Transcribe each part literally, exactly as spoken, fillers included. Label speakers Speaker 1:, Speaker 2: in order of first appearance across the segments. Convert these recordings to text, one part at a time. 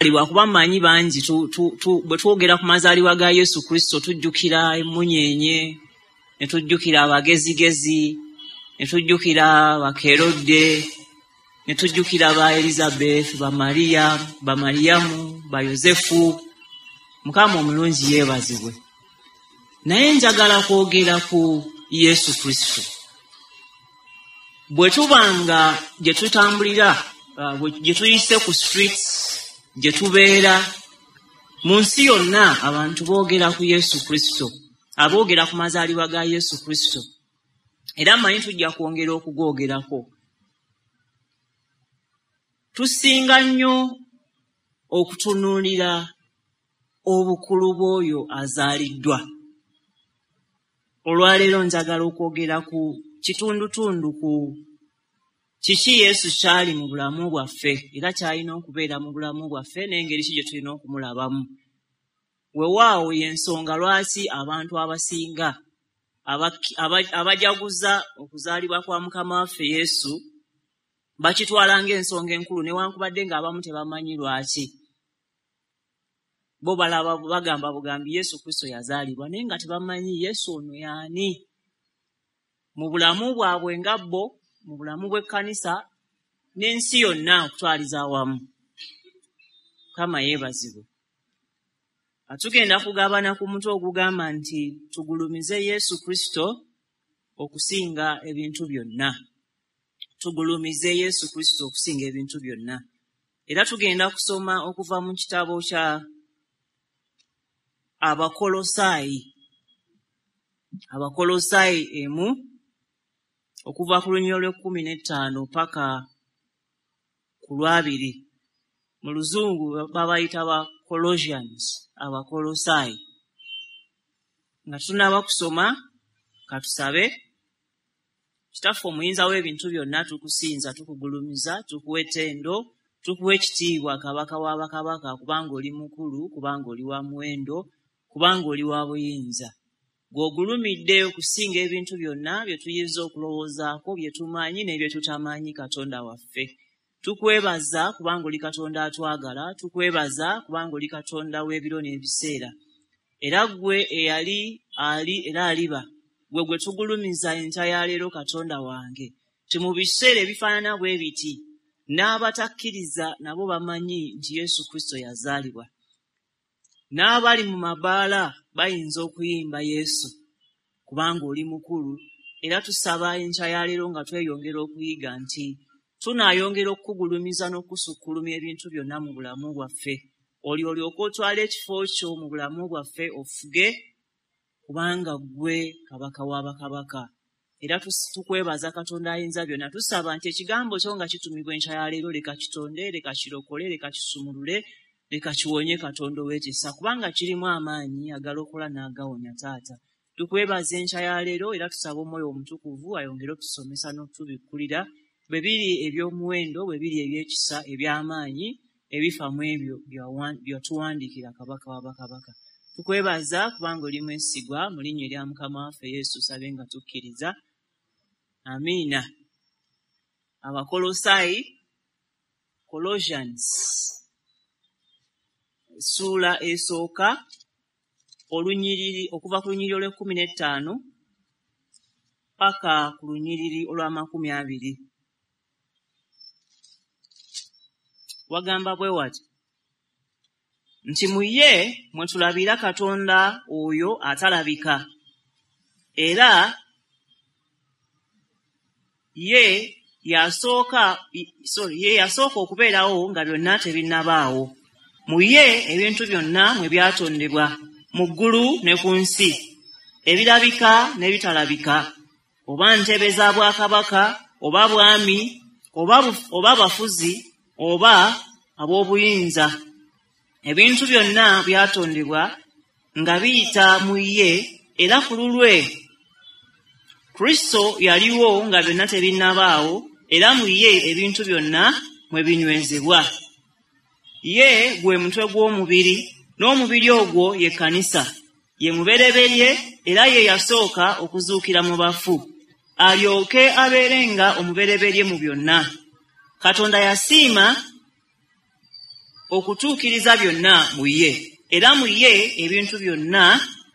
Speaker 1: kuba manyi bangi bwe twogera ku mazaalibwa ga Yesu Kristo tujjukira emunyenye, ne tujjukira abagezigezi, ne tujjukira bakerode, ne tujjukira ba Elizabeth, ba Maria, ba Mariamu, ba Yosefu. Mukama omulungi yeebazibwe. Naye njagala kwogera ku Yesu Kristo. Bwe tubanga gye tutambulira, gye tuyise ku streets, gye tubeera, mu nsi yonna abantu boogera ku Yesu Kristo, aboogera ku mazaalibwa ga Yesu Kristo. Era manyi tujja kwongera okugoogerako. Tusinga nnyo okutunuulira obukulu bw'oyo azaaliddwa. Olwaleero njagala okwogera ku kitundutundu ku kiki Yesu kyali mu bulamu bwaffe era kyalina okubeera mu bulamu bwaffe n'engeri ki gye tulina okumulabamu. Weewaawo y'ensonga lwaki abantu abasinga abajaguza okuzaalibwa kwa Mukama waffe Yesu bakitwala ng'ensonga enkulu newankubadde ng'abamu tebamanyi lwaki. Bo balaba bagamba bugambi Yesu Kristo yazaalibwa naye nga tebamanyi Yesu ono y'ani. Mu bulamu bwabwe nga bo, mu bulamu bw'ekkanisa n'ensi yonna okutwaliza awamu. Mukama yeebazibwe. Atugenda kugabana ku mutwe ogugamba nti tugulumize Yesu Kristo okusinga ebintu byonna. Tugulumize Yesu Kristo okusinga ebintu byonna. Era tugenda kusoma okuva mu kitabo kya Abakolosayi. Abakolosayi emu okuva ku lunyiriri lw'ekkumi n'ettaano paka ku lwabiri. Mu Luzungu babayita ba Colossians, Abakolosayi. Nga tunaba kusoma katusabe. Kitaffe omuyinza w'ebintu byonna tukusinza, tukugulumiza, tukuwa ettendo, tukuwa ekitiibwa kabaka wa bakabaka kubanga oli mukulu, kubanga oli wa muwendo, kubanga oli wa buyinza. Gw'ogulumidde okusinga ebintu byonna bye tuyinza okulowoozaako, bye tumanyi n'ebye tutamanyi Katonda waffe. Tukwebaza kubanga oli Katonda atwagala, tukwebaza kubanga oli Katonda w'ebiro n'ebiseera. Era gwe eyali ali era aliba, gwe gwe tugulumiza enkya ya leero Katonda wange. Ti mu biseera ebifaanana bwe biti n'abatakkiriza nabo bamanyi nti Yesu Kristo yazaalibwa. N'abali mu mabaala bayinza okuyimba Yesu kubanga oli mukulu. Era tusaba enkya ya leero nga tweyongera okuyiga nti tunaayongera okukugulumiza n'okusukkulumya ebintu byonna mu bulamu bwaffe. Oli olyoka otwala ekifo kyo mu bulamu bwaffe ofuge kubanga gwe kabaka wa bakabaka. Era tukwebaza Katonda ayinza byonna. Tusaba nti ekigambo kyo nga kitumibwa enkya ya leero leka kitonde, leka kirokole, leka kisumulule, leka kiwonye Katonda ow'ekisa kubanga kirimu amaanyi agalokola n'agawonya Taata. Tukwebaza enkya ya leero era tusaba Omwoyo Omutukuvu ayongere okusomesa n'okutubikkulira bwe biri eby'omuwendo, bwe biri eby'ekisa, eby'amaanyi ebifa mu ebyo bye tuwandiikira kabaka wa bakabaka. Tukwebaza kubanga oli mwesigwa mu linnya erya Mukama waffe Yesu sabe nga tukkiriza. Amiina. Abakolosayi, Colossians, ssuula esooka olunyiriri okuva ku lunyiriri olw'ekkumi n'ettaano paka ku lunyiriri olw'amakumi abiri. Wagamba bwe wati nti mu ye mwe tulabira Katonda oyo atalabika, era ye yasooka sorry ye yasooka okubeerawo nga byonna tebinnabaawo. Mu ye ebintu byonna mwe byatondebwa mu ggulu ne ku nsi, ebirabika n'ebitalabika, oba ntebe za bwakabaka, oba bwami, oba bafuzi, oba ab'obuyinza. Ebintu byonna byatondebwa nga biyita mu ye, era ku lulwe Kristo yaliwo nga byonna tebinnabaawo, era mu ye ebintu byonna mwe binywezebwa. Ye gwe mutwe gw'omubiri, n'omubiri ogwo ye Kkanisa. Ye mubereberye era ye yasooka okuzuukira mu bafu, alyoke abeerenga omubereberye mu byonna. Katonda yasiima okutuukiriza byonna mu ye, era mu ye ebintu byonna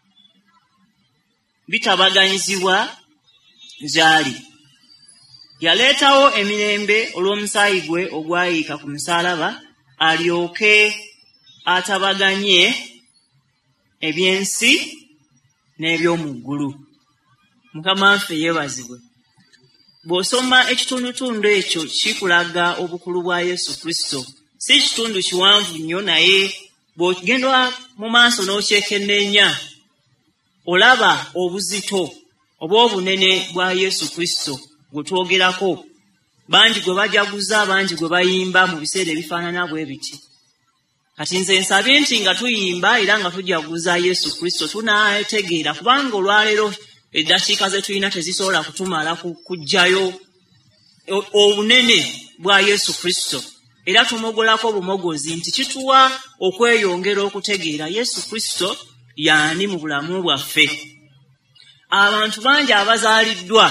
Speaker 1: bitabaganyizibwa gy'ali. Yaleetawo emirembe olw'omusaayi gwe ogwayiika ku musaalaba, alyoke atabaganye eby'ensi n'eby'omu ggulu. Mukama waffe yeebazibwe. Bw'osoma ekitundutundu ekyo kikulaga obukulu bwa Yesu Kristo. Si kitundu kiwanvu nnyo, naye bw'ogenda mu maaso n'okyekenneenya olaba obuzito oba obunene bwa Yesu Kristo gwe twogerako. Bangi gwe bajaguza, bangi gwe bayimba mu biseera ebifaanana bwe biti. Kati nze nsabye nti nga tuyimba era nga tujaguza Yesu Kristo tunaategeera, kubanga olwaleero eddakiika ze tulina tezisobola kutumala kujjayo obunene bwa Yesu Kristo, era tumogolako obumogozi nti kituwa okweyongera okutegeera Yesu Kristo yaani mu bulamu bwaffe. Abantu bangi abazaaliddwa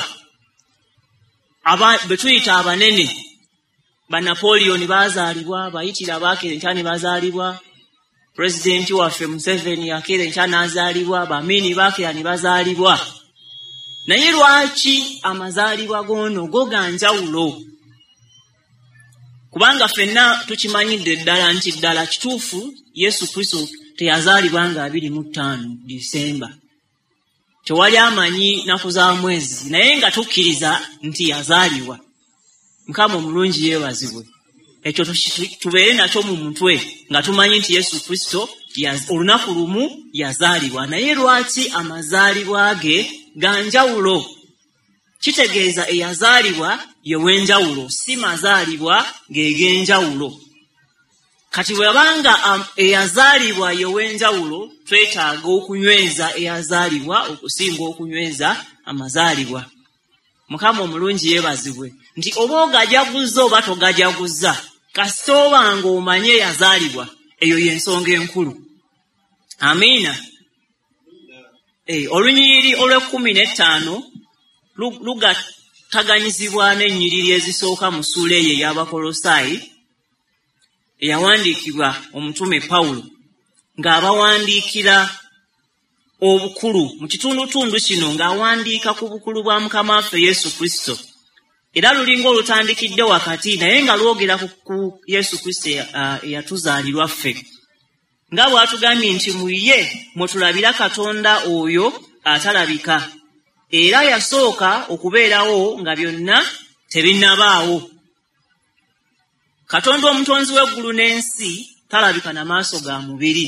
Speaker 1: aba betuyita abanene, ba Napoleon bazaalibwa, bayitira Bakerenkya bazaalibwa, Presidenti waffe Museveni Akerenkya n'azaalibwa, Bamini Bakera ne bazaalibwa. Naye lwaki amazaalibwa gono go ganjawulo? Kubanga ffenna tukimanyidde ddala nti ddala kituufu Yesu Kristo teyazaalibwa nga abiri mu ttaano Disemba. Tewali amanyi naku za mwezi, naye nga tukkiriza nti yazaalibwa. Mukama omulungi yeebazibwe. Ekyo tubeere nakyo mu mutwe nga tumanyi nti Yesu Kristo olunaku lumu yazaalibwa. Naye lwaki amazaalibwa ge ganjawulo? Kitegeeza eyazaalibwa yewenjawulo, si mazaalibwa gegenjawulo. Kati bwabanga eyazaalibwa yewenjawulo, twetaaga okunyweza eyazaalibwa okusinga okunyweza amazaalibwa. Mukama omulungi yeebazibwe nti oba ogajaguza oba togajaguza, kasita oba nga omanye eyazaalibwa, eyo y'ensonga enkulu. Amiina. Eh, olunyiriri olw'ekkumi n'ettaano lugataganyizibwa n'ennyiriri ezisooka mu ssuula eyo ey'Abakolosaayi eyawandiikibwa omutume Pawulo ng'abawandiikira obukulu mu kitundutundu kino, ng'awandiika ku bukulu bwa Mukama waffe Yesu Kristo. Era lulinga olutandikidde wakati naye nga lwogera ku Yesu Kristo eyatuzaalirwa ffe, nga bw'atugambye nti mu ye mwe tulabira Katonda oyo atalabika, era yasooka okubeerawo nga byonna tebinnabaawo. Katonda omutonzi w'eggulu n'ensi talabika na maaso ga mubiri,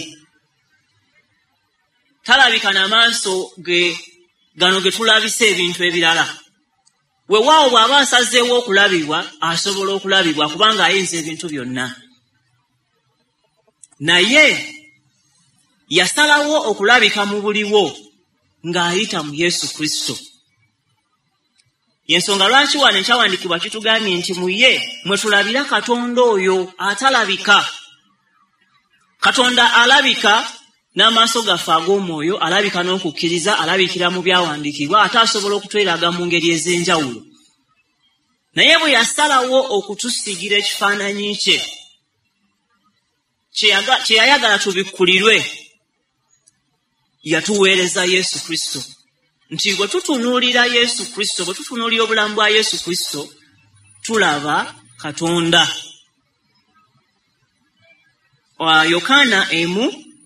Speaker 1: talabika na maaso ge gano ge tulabisa ebintu ebirala. Weewaawo bw'aba asazeewo okulabibwa, asobola okulabibwa kubanga ayinza ebintu byonna. Naye yasalawo okulabika mu buliwo ng'ayita mu Yesu Kristo. Yensonga lwaki wano ekyawandiikibwa kitugambye nti mu ye mwe tulabira Katonda oyo atalabika. Katonda alabika n'amaaso gaffe ag'omwoyo, alabika n'okukkiriza, alabikira mu byawandiikibwa, ate asobola okutweraga mu ngeri ez'enjawulo. Naye bwe yasalawo okutusiigira ekifaananyi kye, kye yayagala tubikkulirwe, yatuweereza Yesu Kristo. Nti bwe tutunuulira Yesu Kristo, bwe tutunuulira obulamu bwa Yesu Kristo, tulaba Katonda. Yokaana emu,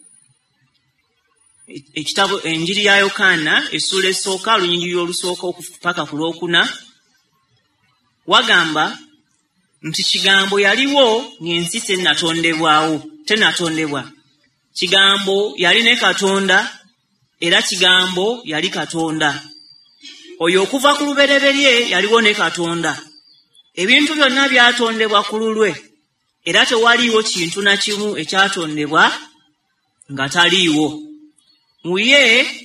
Speaker 1: ekitabo enjiri ya Yokaana essula esooka olunyiriri olusooka okupaka ku lwokuna, wagamba nti kigambo yaliwo ng'ensi tennatondebwawo, tennatondebwa. Kigambo yali ne Katonda, era kigambo yali Katonda. Oyo okuva ku lubereberye yaliwo ne Katonda. Ebintu byonna byatondebwa ku lulwe, era tewaliiwo kintu na kimu ekyatondebwa nga taliiwo. Mu ye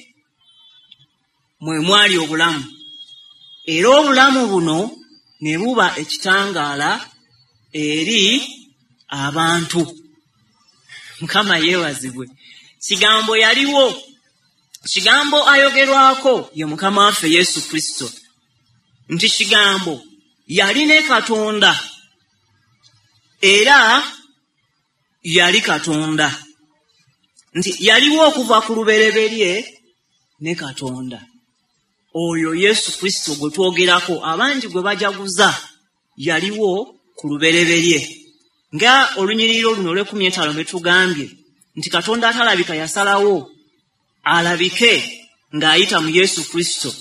Speaker 1: mwe mwali obulamu, era obulamu buno ne buba ekitangaala eri abantu. Mukama yeebazibwe. Kigambo yaliwo, kigambo ayogerwako ye Mukama waffe Yesu Kristo. Nti kigambo yali ne Katonda, era yali Katonda. Nti yaliwo okuva ku lubereberye ne Katonda. Oyo Yesu Kristo gwe twogerako abangi gwe bajaguza yaliwo ku lubereberye. Nga olunyiriro luno olw'ekkumi n'etaano lwe tugambye nti Katonda atalabika yasalawo alabike ng'ayita mu Yesu Kristo.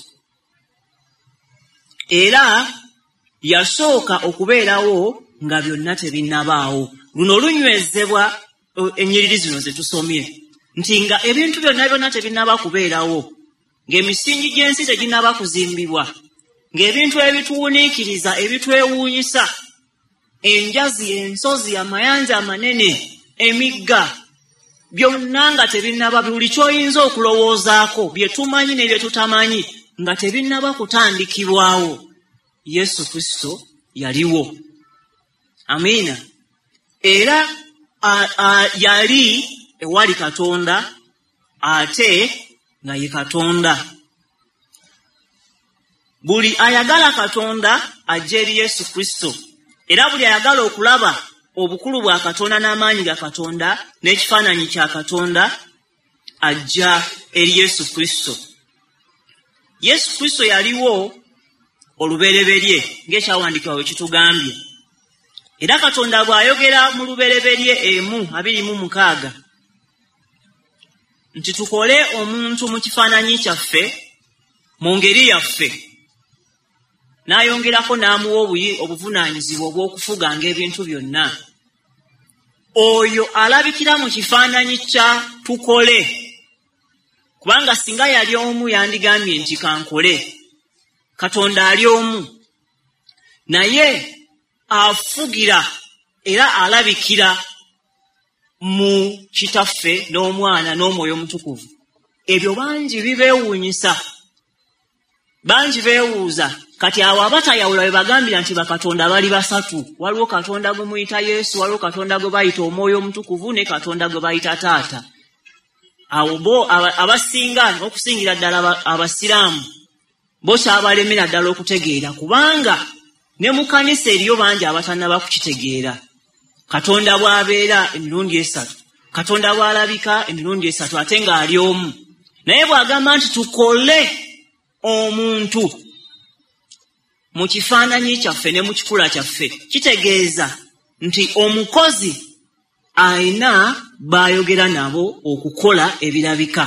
Speaker 1: Era yasooka okubeerawo nga byonna tebinnabaawo. Luno olunywezebwa ennyiriri zino ze tusomye nti nga ebintu byonna byonna tebinnaba kubeerawo, ng'emisingi gy'ensi teginnaba kuzimbibwa, ng'ebintu ebituwuniikiriza ebitwewuunyisa, enjazi, ensozi, amayanja amanene, emigga, byonna nga tebinnaba, buli ky'oyinza okulowoozaako, bye tumanyi ne bye tutamanyi, nga tebinnaba kutandikibwawo, Yesu Kristo yaliwo. Amiina. Era a, a, yali ewali Katonda ate nga ye Katonda. Buli ayagala Katonda ajja eri Yesu Kristo. Era buli ayagala okulaba obukulu bwa Katonda n'amaanyi ga Katonda n'ekifaananyi kya Katonda ajja eri Yesu Kristo. Yesu Kristo yaliwo olubereberye ng'ekyawandiikibwa bwe kitugambye. Era Katonda bw'ayogera mu lubereberye emu abiri mu mukaaga nti tukole omuntu mu kifaananyi kyaffe mu ngeri yaffe, n'ayongerako n'amuwa obuvunaanyizibwa obw'okufuganga ebintu byonna. Oyo alabikira mu kifaananyi kya tukole, kubanga singa yali omu yandigambye nti kankole. Katonda ali omu, naye afugira era alabikira mu kitaffe n'omwana n'omwoyo omutukuvu. Ebyo bangi bibeewuunyisa, bangi beewuuza. Kati awo abatayawula bwe bagambira nti bakatonda bali basatu. Waliwo Katonda gwe muyita Yesu, waliwo Katonda gwe bayita omwoyo omutukuvu, ne Katonda gwe bayita Taata. Awo bo abasinga okusingira ddala abasiraamu bo kyabalemera ddala okutegeera, kubanga ne mu kkanisa eriyo bangi abatannaba kukitegeera. Katonda bw'abeera emirundi esatu, Katonda bw'alabika emirundi esatu ate ng'ali omu. Naye bw'agamba nti tukole omuntu mu kifaananyi kyaffe ne mu kikula kyaffe, kitegeeza nti omukozi ayina b'ayogera nabo okukola ebirabika.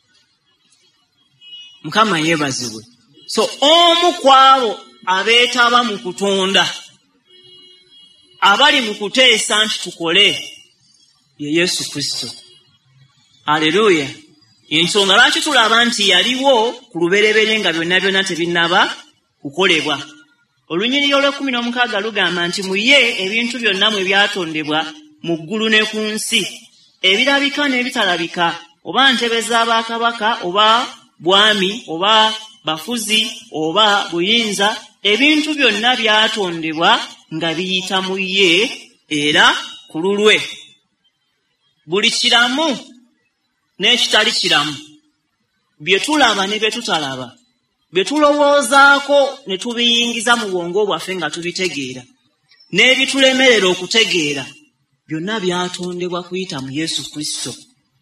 Speaker 1: Mukama yeebazibwe. So omu kwabo abeetaba mu kutonda, abali mu kuteesa nti tukole, ye Yesu Kristo. Aleluya. Ensonga lwaki tulaba nti yaliwo ku lubereberye nga byonna byonna tebinnaba kukolebwa. Olunyiriri olw'ekkumi n'omukaaga lugamba nti mu ye ebintu byonna mwe byatondebwa mu ggulu ne ku nsi, ebirabika n'ebitalabika, oba ntebe z'abakabaka, oba bwami, oba bafuzi, oba buyinza, ebintu byonna byatondebwa nga biyita mu ye era ku lulwe. Buli kiramu n'ekitali kiramu, bye tulaba ne bye tutalaba, bye tulowoozaako ne tubiyingiza mu bwongo bwaffe nga tubitegeera, n'ebitulemerera okutegeera, byonna byatondebwa kuyita mu Yesu Kristo.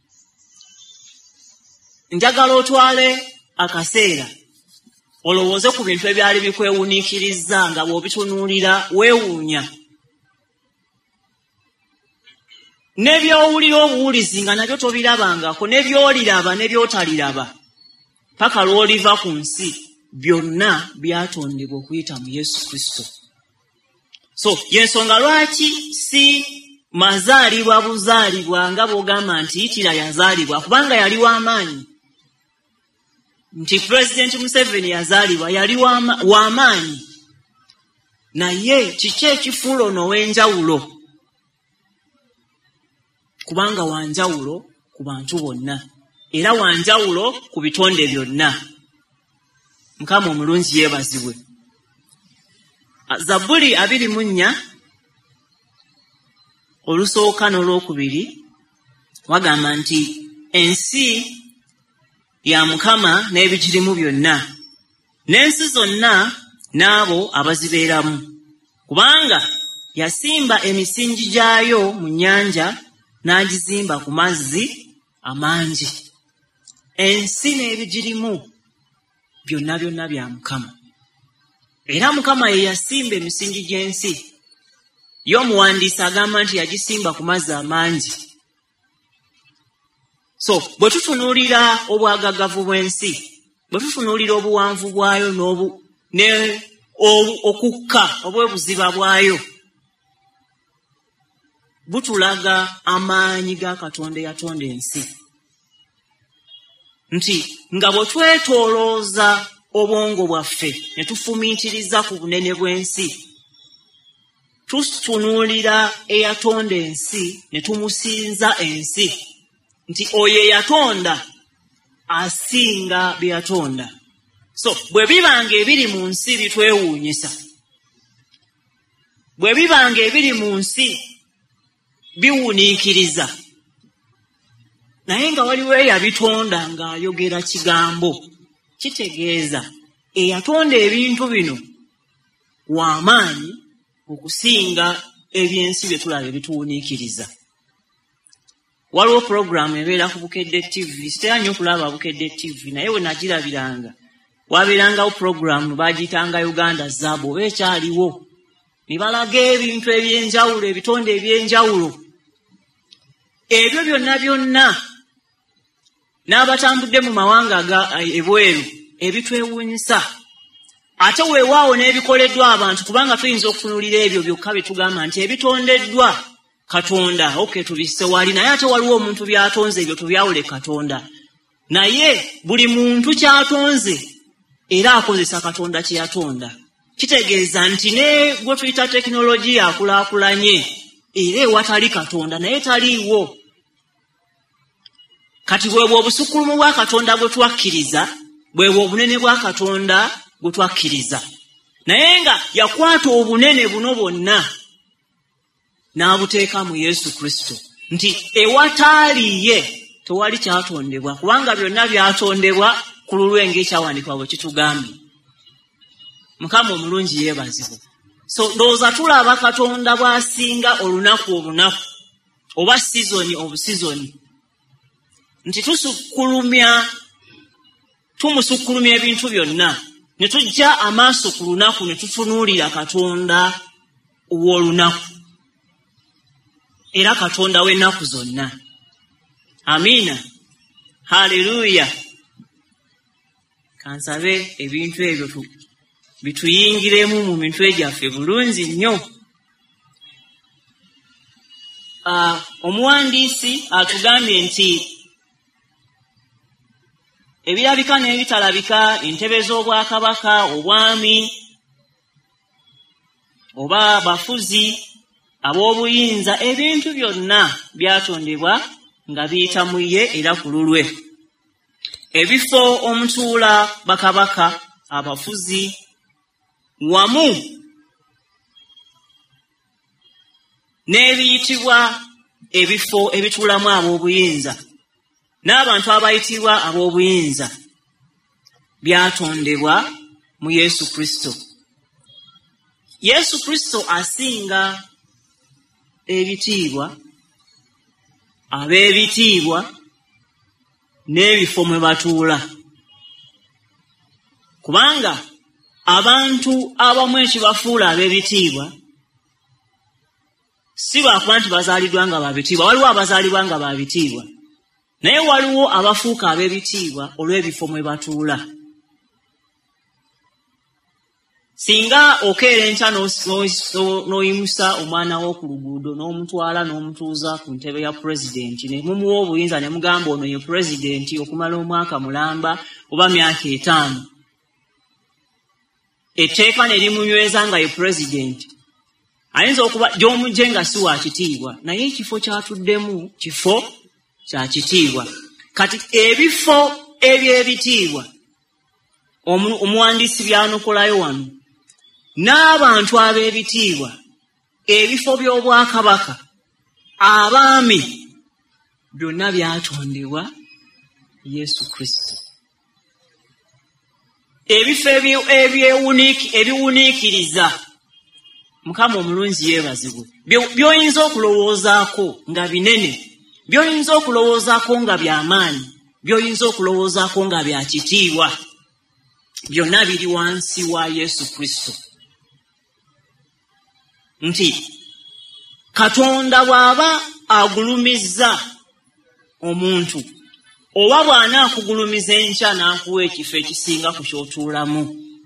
Speaker 1: Njagala otwale akaseera olowooze ku bintu ebyali bikwewuniikirizza nga bw'obitunuulira weewuunya, n'ebyowulira obuwulizi nga nabyo tobirabangako, n'ebyoliraba n'ebyotaliraba paka lw'oliva ku nsi, byonna byatondebwa okuyita mu Yesu Kristo. So yensonga lwaki si mazaalibwa buzaalibwa nga bw'ogamba nti Itira yazaalibwa, kubanga yali w'amaanyi. Nti President Museveni yazaalibwa yali w'amaanyi, naye kiki ekifuula ono ow'enjawulo? Kubanga wanjawulo ku bantu bonna, era wanjawulo ku bitonde byonna. Mukama omulungi yeebazibwe. Zabbuli abiri mu nnya olusooka n'olwokubiri wagamba nti ensi ya Mukama n'ebigirimu byonna, n'ensi zonna n'abo abazibeeramu, kubanga yasimba emisingi gyayo mu nnyanja n'agizimba ku mazzi amangi. Ensi n'ebigirimu byonna byonna bya Mukama. Era Mukama ye yasimba emisingi gy'ensi. Ye omuwandiisi agamba nti yagisimba ku mazzi amangi. So bwe tutunuulira obwagaggavu bw'ensi, bwe tutunuulira obuwanvu bwayo n'obu ne okukka obwebuziba bwayo, butulaga amaanyi ga Katonda eyatonda ensi. Nti nga bwe twetoolooza obwongo bwaffe ne tufumiitiriza ku bunene bw'ensi, tutunuulira eyatonda ensi ne tumusinza ensi nti oyo eyatonda asinga bye yatonda. So bwe bibanga ebiri mu nsi bitwewuunyisa, bwe bibanga ebiri mu nsi biwuniikiriza, naye nga waliwo eyabitonda ng'ayogera kigambo, kitegeeza eyatonda ebintu bino w'amaanyi okusinga ebyensi bye tulaba ebituwuniikiriza. Waliwo program ebeera ku Bukedde T V, sitera nnyo okulaba Bukedde T V, naye we nagirabiranga wabeerangawo program baagiyitanga Uganda Zabo, oba ekyaliwo, ne balaga ebintu eby'enjawulo, ebitonde eby'enjawulo. Ebyo byonna byonna n'abatambudde mu mawanga ga ebweru ebitwewuunyisa, ate weewaawo n'ebikoleddwa abantu, kubanga tuyinza okutunuulira ebyo byokka bye tugamba nti ebitondeddwa Katonda, okay, tubisse wali, naye ate waliwo omuntu byatonze, ebyo tubyawule Katonda. Naye buli muntu kyatonze era akozesa Katonda kye yatonda. Kitegeeza nti ne gwe tuyita tekinologiya akulaakulanye era ewatali Katonda naye taliiwo. Kati bwebwo obusukkulumu bwa Katonda bwe twakkiriza, bwebwo obunene bwa Katonda bwe twakkiriza. Naye nga yakwata obunene buno bwonna n'abuteeka mu Yesu Kristo, nti ewataaliye tewali kyatondebwa, kubanga byonna byatondebwa ku lulwe ng'ekyawandiikibwa bwe kitugambye. Mukama omulungi yeebazibwe. So ndowooza tulaba Katonda bw'asinga olunaku olunaku oba sizoni obusizoni, nti tusukkulumya tumusukkulumya ebintu byonna ne tujja amaaso ku lunaku ne tutunuulira Katonda w'olunaku era Katonda w'ennaku zonna. Amiina, haleluya. Kansabe ebintu ebyo bituyingiremu mu mitwe gyaffe bulungi nnyo. Uh, omuwandiisi atugambye nti ebirabika n'ebitalabika, entebe z'obwakabaka, obwami, oba bafuzi, ab'obuyinza, ebintu byonna byatondebwa nga biyita mu ye era ku lulwe. Ebifo omutuula bakabaka, abafuzi, wamu n'ebiyitibwa ebifo ebituulamu ab'obuyinza n'abantu abayitibwa ab'obuyinza byatondebwa mu Yesu Kristo. Yesu Kristo asinga ebitiibwa, ab'ebitiibwa n'ebifo mwe batuula, kubanga abantu abamu ekibafuula ab'ebitiibwa si bakuba nti bazaaliddwa nga babitiibwa. Waliwo abazaalibwa nga babitiibwa, naye waliwo abafuuka ab'ebitiibwa olw'ebifo mwe batuula. Singa okeera enkya n'oyimusa omwana wo ku luguudo n'omutwala n'omutuuza ku ntebe ya pulezidenti, ne mumuwa obuyinza ne mugamba ono ye pulezidenti okumala omwaka mulamba oba myaka etaano, etteeka ne limunyweza nga ye pulezidenti, ayinza okuba gy'omugye nga si wa kitiibwa, naye ekifo kyatuddemu kifo kya kitiibwa. Kati ebifo eby'ebitiibwa omuwandiisi byanukulayo wano, n'abantu ab'ebitiibwa, ebifo by'obwakabaka, abaami, byonna byatondebwa Yesu Kristo. Ebifo ebiwuniikiriza, Mukama omulungi yeebazibwe, by'oyinza okulowoozaako nga binene by'oyinza okulowoozaako nga by'amaanyi, by'oyinza okulowoozaako nga bya kitiibwa, byonna biri wansi wa Yesu Kristo. Nti Katonda bw'aba agulumizza omuntu, oba bw'anaakugulumiza enkya n'akuwa ekifo ekisinga ku ky'otuulamu,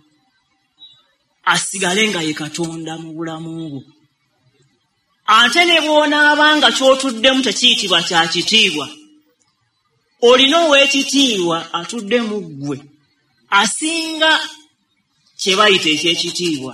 Speaker 1: asigale nga ye Katonda mu bulamu bwo. Ate ne bw'onaaba nga ky'otuddemu tekiyitibwa kya kitiibwa, olina ow'ekitiibwa atudde mu ggwe asinga kye bayita eky'ekitiibwa.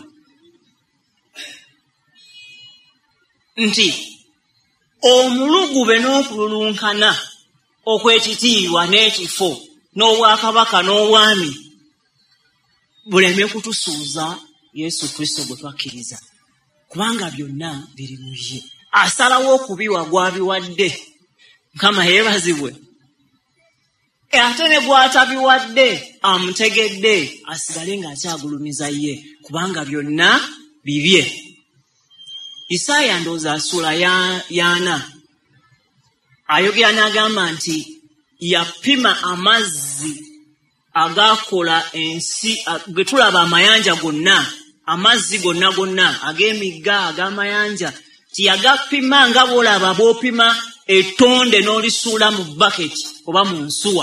Speaker 1: Nti omulugube n'okululunkana okw'ekitiibwa n'ekifo n'obwakabaka n'obwami buleme kutusuuza Yesu Kristo gwe twakkiriza, kubanga byonna biri mu ye. Asalawo okubiwa gwabiwadde, Mukama yeebazibwe. Ate ne gw'atabiwadde amutegedde asigale ng'akyagulumiza ye, kubanga byonna bibye. Isaaya ndowooza sula y'ana ayogera n'agamba nti yapima amazzi agaakola ensi, ge tulaba amayanja gonna, amazzi gonna gonna ag'emigga ag'amayanja, tiyagapima nga bw'olaba bw'opima ettonde n'olisuula mu baketi oba mu nsuwa.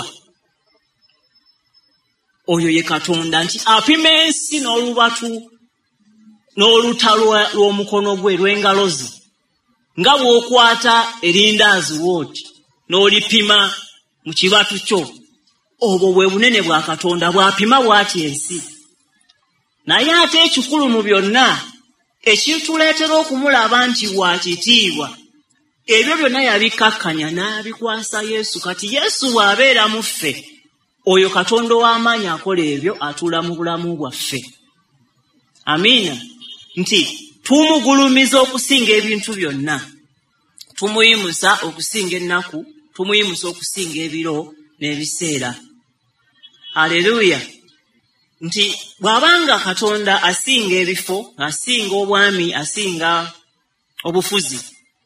Speaker 1: Oyo ye Katonda, nti apima ensi n'olubatu n'oluta lw'omukono gwe lw'engalo ze, nga bw'okwata erindaazi wooti n'olipima mu kibatu kyo. Obwo bwe bunene bwa Katonda bw'apima bw'ati ensi. Naye ate ekikulu mu byonna ekituleetera okumulaba nti wa kitiibwa, ebyo byonna yabikkakkanya n'abikwasa Yesu. Kati Yesu bw'abeera mu ffe, oyo Katonda ow'amaanyi akola ebyo, atuula mu bulamu bwaffe. Amiina. Nti tumugulumiza okusinga ebintu byonna, tumuyimusa okusinga ennaku, tumuyimusa okusinga ebiro n'ebiseera. Haleluya. Nti bw'abanga Katonda asinga ebifo, asinga obwami, asinga obufuzi,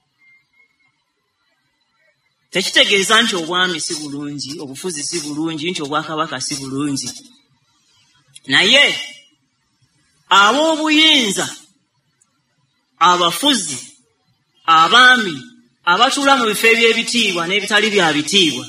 Speaker 1: tekitegeeza nti obwami si bulungi, obufuzi si bulungi, nti obwakabaka si bulungi. Naye ab'obuyinza, abafuzi, abaami, abatuula mu bifo eby'ebitiibwa n'ebitali bya bitiibwa,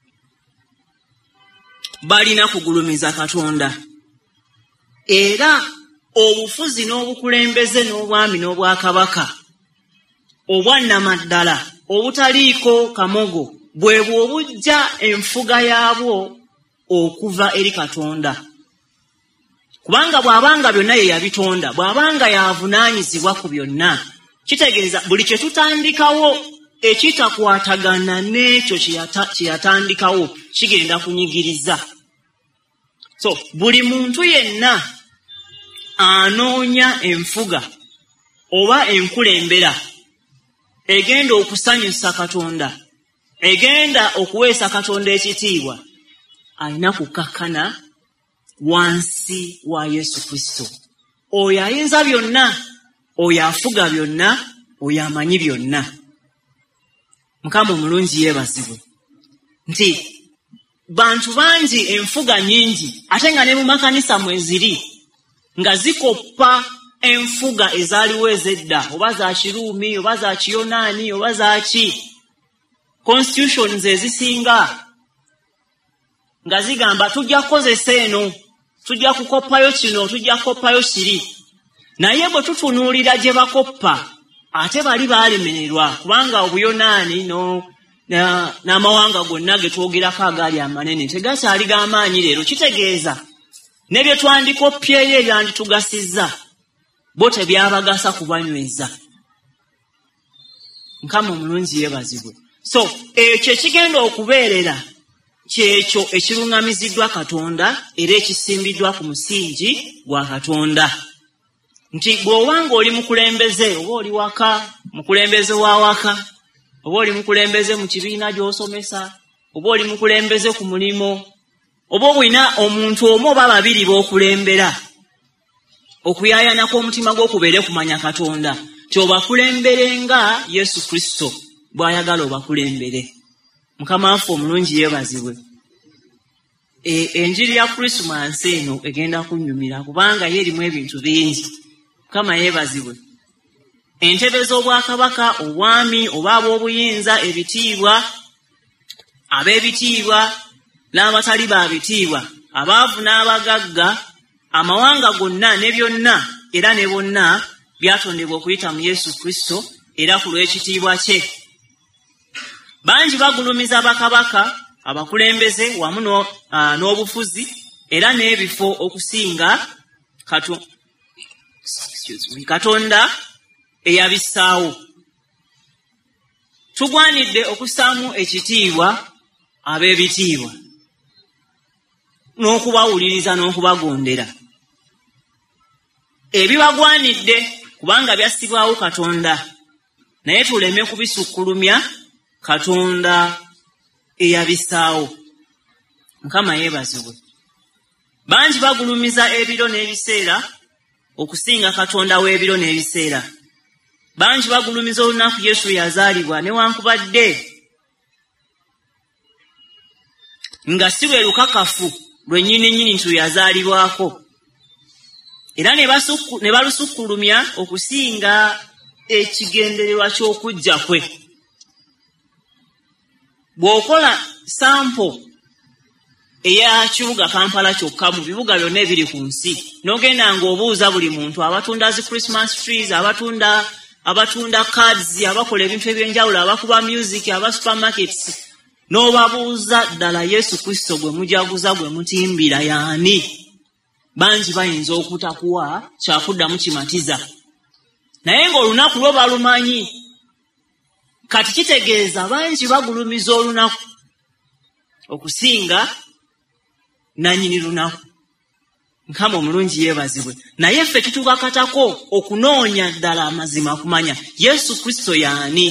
Speaker 1: balina kugulumiza Katonda. Era obufuzi n'obukulembeze n'obwami n'obwakabaka obwannamaddala obutaliiko kamogo, bwe bw'obujja enfuga yaabwo okuva eri Katonda. Kubanga bw'abanga byonna ye yabitonda, bw'abanga yavunaanyizibwa ku byonna, kitegeeza buli kye tutandikawo ekitakwatagana n'ekyo kye yatandikawo kigenda kunyigiriza. So buli muntu yenna anoonya enfuga oba enkulembera egenda okusanyusa Katonda, egenda okuweesa Katonda ekitiibwa, alina kukkakkana wansi wa Yesu Kristo. Oyo ayinza byonna, oyo afuga byonna, oyo amanyi byonna. Mukama omulungi yeebazibwe. Nti bantu bangi enfuga nnyingi, ate nga ne mu makanisa mweziri, nga zikoppa enfuga ezaaliwo ez'edda, oba za Kiruumi, oba za Kiyonaani, oba za ki, constitutions ezisinga, nga zigamba tujja kukozesa eno, tujja kukoppayo kino, tujja kukoppayo kiri. Naye bwe tutunuulira gye bakoppa, ate bali baalemererwa, kubanga Obuyonaani no n'amawanga gonna ge twogerako agaali amanene tegakyali g'amaanyi leero. Kitegeeza ne bye twandikoppyeyo ebyanditugasizza bo tebyabagasa kubanyweza. Mukama omulungi yeebazibwe. So ekyo ekigenda okubeerera kyekyo ekiruŋŋamiziddwa Katonda era ekisimbiddwa ku musingi gwa Katonda. Nti bw'oba ng'oli mukulembeze, oba oli waka, mukulembeze wa waka, oba oli mukulembeze mu kibiina gy'osomesa, oba oli mukulembeze ku mulimo, oba olina omuntu omu oba babiri b'okulembera, okuyaayanako omutima gw'okubeere kumanya Katonda, ti obakulembere nga Yesu Kristo bw'ayagala obakulembere. Mukama waffe omulungi yeebazibwe. E, enjiri ya Christmas eno egenda kunnyumira kubanga ye erimu ebintu bingi. Mukama yeebazibwe. Entebe z'obwakabaka, obwami oba ab'obuyinza, ebitiibwa, ab'ebitiibwa n'abatali ba bitiibwa, abaavu n'abagagga, amawanga gonna ne byonna era ne bonna byatondebwa okuyita mu Yesu Kristo era ku lw'ekitiibwa kye. Bangi bagulumiza bakabaka, abakulembeze wamu no, uh, n'obufuzi era n'ebifo okusinga kato, Katonda eyabissaawo. Tugwanidde okussaamu ekitiibwa ab'ebitiibwa n'okubawuliriza n'okubagondera. Ebibagwanidde kubanga byassibwawo Katonda, naye tuleme kubisukkulumya Katonda eyabissaawo. Mukama yeebazibwe. Bangi bagulumiza ebiro n'ebiseera okusinga Katonda w'ebiro n'ebiseera. Bangi bagulumiza olunaku Yesu yazaalibwa newankubadde nga si lwe lukakafu lwennyini nnyini nti yazaalibwako, era ne balusukkulumya okusinga ekigendererwa ky'okujja kwe. Bw'okola sampo eya kibuga Kampala kyokka mu bibuga byonna ebiri ku nsi, n'ogenda ng'obuuza buli muntu, abatunda zi Christmas trees, abatunda abatunda cards, abakola ebintu ebyenjawulo, abakuba music, aba supermarkets, n'obabuuza ddala Yesu Kristo gwe mujaguza gwe mutimbira yaani, bangi bayinza okutakuwa kyakuddamu kimatiza. Naye ng'olunaku lwo balumanyi. Kati kitegeeza bangi bagulumiza olunaku okusinga nannyini lunaku. Mukama omulungi yeebazibwe. Naye ffe tutubakatako okunoonya ddala amazima kumanya Yesu Kristo yaani.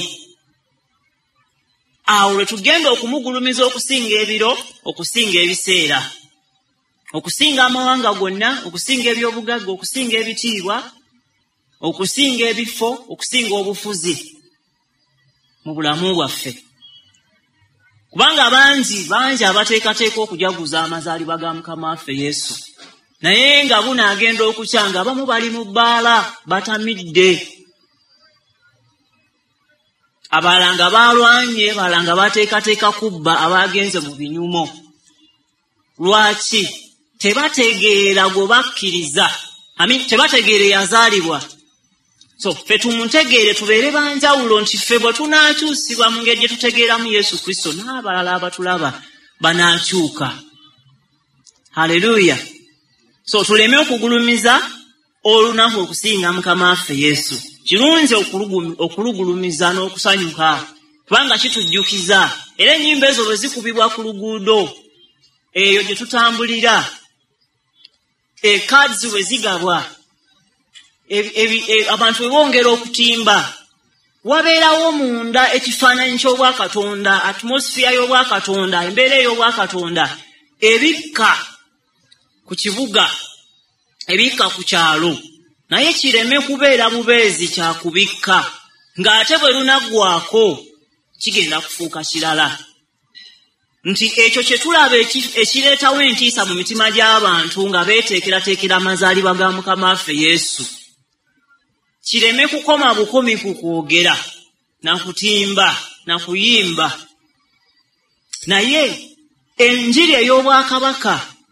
Speaker 1: Awo lwe tugenda okumugulumiza okusinga ebiro, okusinga ebiseera, okusinga amawanga gonna, okusinga ebyobugagga, okusinga ebitiibwa, okusinga ebifo, okusinga obufuzi mu bulamu bwaffe. Kubanga bangi bangi abateekateeka okujaguza amazaalibwa ga Mukama waffe Yesu, naye nga bunaagenda okukyanga abamu bali mu bbaala batamidde, abalanga baalwanye, balanga bateekateeka kubba abagenze mu binyumo. Lwaki? Tebategeera gwe bakkiriza, ami tebategeere yazaalibwa. So ffe tumutegeere, tubeere banjawulo nti ffe bwe tunaakyusibwa mu ngeri gye tutegeeramu Yesu Kristo, n'abalala abatulaba banaakyuka. Haleluya. So tuleme okugulumiza olunaku okusinga Mukama waffe Yesu. Kirungi okulugulumiza n'okusanyuka kubanga kitujjukiza, era ennyimba ezo bwe zikubibwa ku luguudo eyo gye tutambulira, ekaadzi bwe zigabwa, abantu bwe bongera okutimba, wabeerawo munda ekifaananyi ky'obwakatonda, atmosphere y'obwakatonda, embeera ey'obwakatonda ebikka ku kibuga, ebikka ku kyalo, naye kireme kubeera bubeezi kyakubikka, ng'ate bwe lunaggwako kigenda kufuuka kirala. Nti ekyo kye tulaba ekireetawo entiisa mu mitima gy'abantu nga beeteekerateekera amazaalibwa ga Mukama waffe Yesu, kireme kukoma bukomi ku kwogera na kutimba na kuyimba, naye enjiri ey'obwakabaka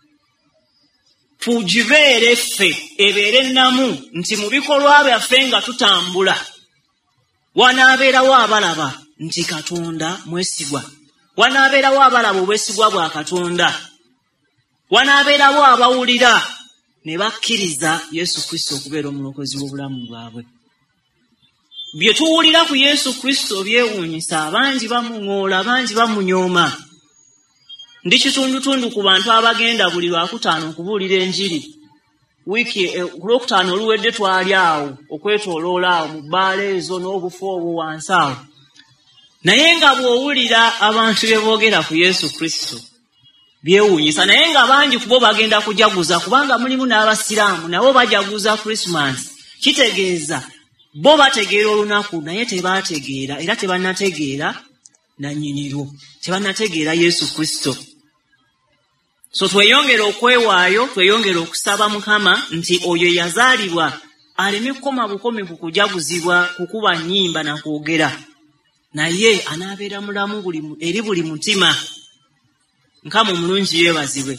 Speaker 1: tugibeere ffe, ebeere nnamu, nti mu bikolwa byaffe nga tutambula wanaabeerawo abalaba nti Katonda mwesigwa, wanaabeerawo abalaba obwesigwa bwa Katonda, wanaabeerawo abawulira ne bakkiriza Yesu Kristo okubeera omulokozi w'obulamu bwabwe. Bye tuwulira ku Yesu Kristo byewuunyisa, abangi bamuŋoola, abangi bamunyooma. Ndi kitundutundu ku bantu abagenda buli lwakutaano okubuulira enjiri. Wiiki ku lwokutaano oluwedde twali awo okwetooloola awo mu bbaala ezo n'obufu obwo wansi awo. Naye nga bw'owulira abantu bye boogera ku Yesu Kristo byewuunyisa, naye nga bangi ku bo bagenda kujaguza kubanga mulimu n'abasiraamu nabo bajaguza Christmas. Kitegeeza bo bategeera olunaku naye tebaategeera era tebannategeera nannyinirwo, tebanategeera Yesu Kristo. So tweyongera okwewaayo, tweyongera okusaba Mukama nti oyo yazaalibwa aleme kukoma bukomi ku kujaguzibwa, kukuba nnyimba na kwogera, naye anaabeera mulamu buli eri buli mutima. Mukama omulungi yeebazibwe.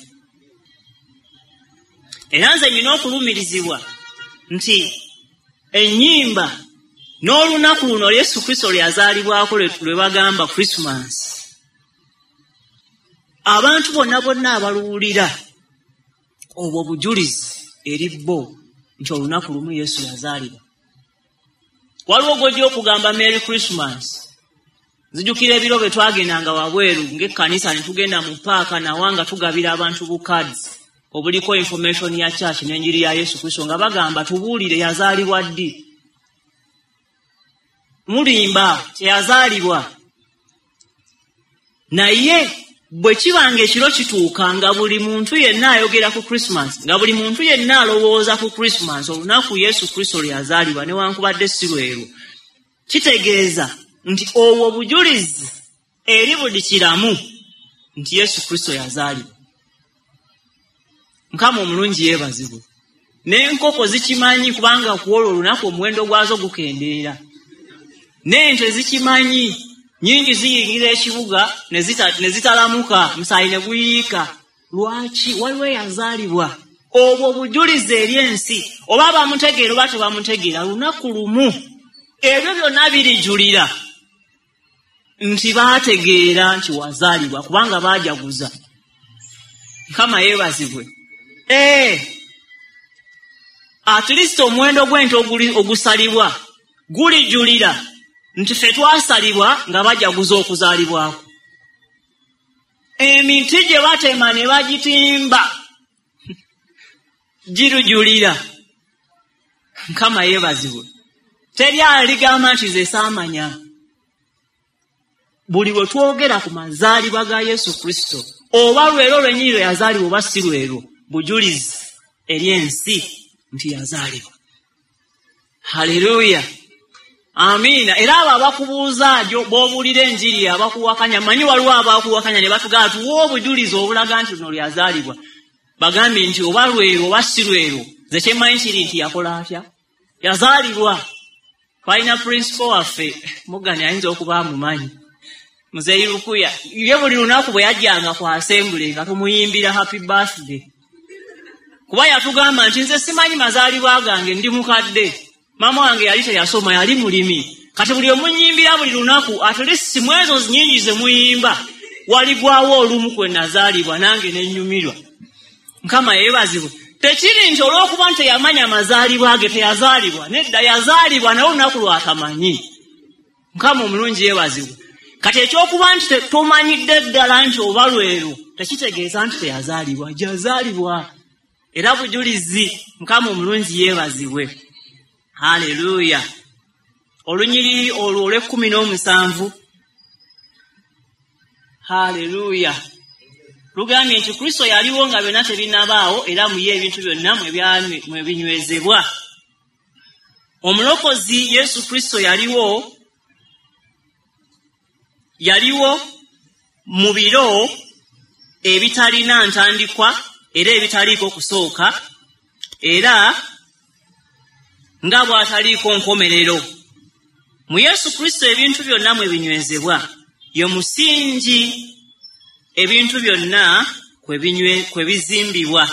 Speaker 1: Era nze nina okulumirizibwa nti ennyimba n'olunaku luno Yesu Kristo lwe yazaalibwako lwe bagamba Christmas, abantu bonna bonna abaluwulira obwo bujulizi eri bo nti olunaku lumu Yesu yazaalibwa. Waliwo gojja okugamba Merry Christmas. Nzijukira ebiro bwe twagendanga wabweru ng'ekkanisa ne tugenda mu paaka nawanga tugabira abantu bukads obuliko information ya church n'enjiri ya Yesu Kristo nga bagamba tubuulire yazaalibwa ddi. Mulimba teyazaalibwa. Naye bwe kibanga ekiro kituuka nga buli muntu yenna ayogera ku Christmas, nga buli muntu yenna alowooza ku Christmas, olunaku Yesu Kristo lwe yazaalibwa newankubadde si lweru, kitegeeza nti obwo bujulizi eri buli kiramu nti Yesu Kristo yazaalibwa. Mukama omulungi yeebazibwe. N'enkoko zikimanyi kubanga kuolwo olunaku omuwendo gwazo gukendeera. N'ente zikimanyi, nyingi ziyingira ekibuga ne zitalamuka, musaayi ne guyiika. Lwaki? Waliwo yazaalibwa. Obwo bujulizi eri ensi, oba bamutegeera oba tebamutegeera, lunaku lumu ebyo byonna birijulira nti baategeera nti wazaalibwa kubanga baajaguza. Mukama yeebazibwe. Eh, at least omuwendo gw'ente ogusalibwa gulijulira nti ffe twasalibwa nga bajaguza okuzaalibwako. Emiti gye batema ne bagitimba girujulira. Mukama yeebazibwe. Teri aligamba nti ze saamanya. Buli bwe twogera ku mazaalibwa ga Yesu Kristo, oba lwero lwennyini lwe yazaalibwa oba si lwero, bujulizi eri ensi nti yazaalibwa. Haleluya. Amiina. Era abo abakubuuza ajo b'obuulira enjiri abakuwakanya, manyi waliwo abakuwakanya ne batugamba tuwa obujulizi obulaga nti luno lyazaalibwa. Bagambye nti oba lwero oba si lwero, ze kyemmanyi kiri nti yakola atya? Yazaalibwa. Twalina principal waffe Mugani ayinza okuba amumanyi, Muzeeyi Lukuya. Ye buli lunaku bwe yajjanga ku assembly nga tumuyimbira happy birthday. Kuba yatugamba nti nze simanyi mazaalibwa gange, ndi mukadde. Mama wange yali teyasoma, yali mulimi. Kati buli omunyimbira buli lunaku, at least mwezo nnyingi ze muyimba waligwawo olumu kwe nazaalibwa nange nennyumirwa. Mukama yeebazibwe. Tekiri nti olw'okuba nti yamanya mazaalibwa ge teyazaalibwa. Nedda yazaalibwa naye olunaku lwatamanyi. Mukama omulungi yeebazibwe. Kati ekyokuba nti tomanyidde ddala nti oba lwero tekitegeeza nti teyazaalibwa. Yazaalibwa. Era bujulizi. Mukama omulungi yeebazibwe. Haleluya. Olunyiriri olwo olw'ekkumi n'omusanvu. Haleluya. Lugambye nti Kristo yaliwo nga byonna tebinabaawo, era mu ye ebintu byonna mwe binywezebwa. Omulokozi Yesu Kristo yaliwo yaliwo mu biro ebitalina ntandikwa era ebitaliiko kusooka, era nga bw'ataliiko nkomerero. Mu Yesu Kristo ebintu byonna mwe binywezebwa, ye musingi ebintu byonna kwe binywe kwe bizimbibwa.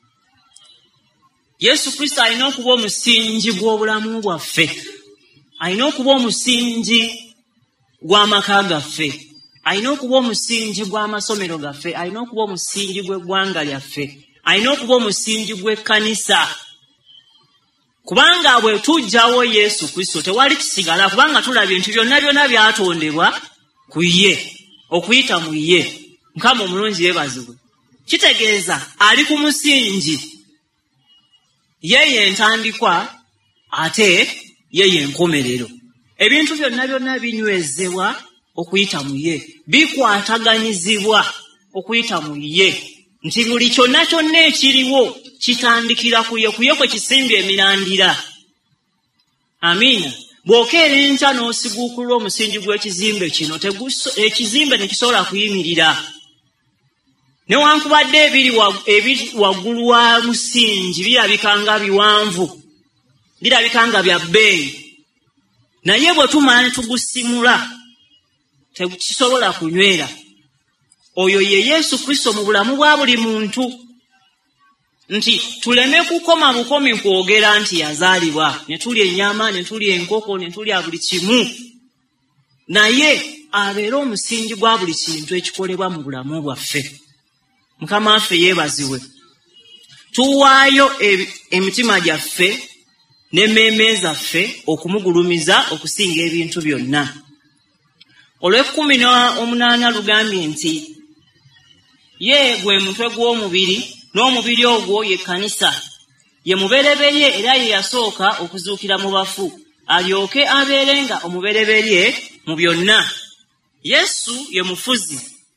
Speaker 1: Yesu Kristo alina okuba omusingi gw'obulamu bwaffe, alina okuba omusingi gw'amaka gaffe, alina okuba omusingi gw'amasomero gaffe, alina okuba omusingi gw'eggwanga lyaffe, alina okuba omusingi gw'ekkanisa. Kubanga bwe tujjawo Yesu Kristo tewali kisigala, kubanga tulaba ebintu byonna byonna byatondebwa ku ye, okuyita mu ye. Mukama omulungi yeebazibwe. Kitegeeza ali ku musingi, ye y'entandikwa ate ye y'enkomerero. Ebintu byonna byonna binywezebwa okuyita mu ye, bikwataganyizibwa okuyita mu ye, nti buli kyonna kyonna ekiriwo kitandikira ku ye, ku ye kwe kisimbye emirandira. Amiina. bw'okeera enkya n'osiguukulwa omusingi gw'ekizimbe kino ekizimbe tekisobola kuyimirira newankubadde ebiri waggulu wa musingi birabika nga biwanvu birabika nga bya bbeeyi naye bwe tumala ne tugusimula tekisobola kunywera. Oyo ye Yesu Kristo mu bulamu bwa buli muntu. Nti tuleme kukoma bukomi kwogera nti yazaalibwa ne tulya ennyama ne tulya enkoko ne tulya buli kimu, naye abeera omusingi gwa buli kintu ekikolebwa mu bulamu bwaffe. Mukama waffe yeebazibwe. Tuwaayo emitima gyaffe n'emmeeme zaffe okumugulumiza okusinga ebintu byonna. Olw'ekkumi n'omunaana lugambye nti ye gwe mutwe gw'omubiri, n'omubiri ogwo ye kkanisa, ye mubereberye era ye yasooka okuzuukira mu bafu, alyoke abeerenga omubereberye mu byonna. Yesu ye mufuzi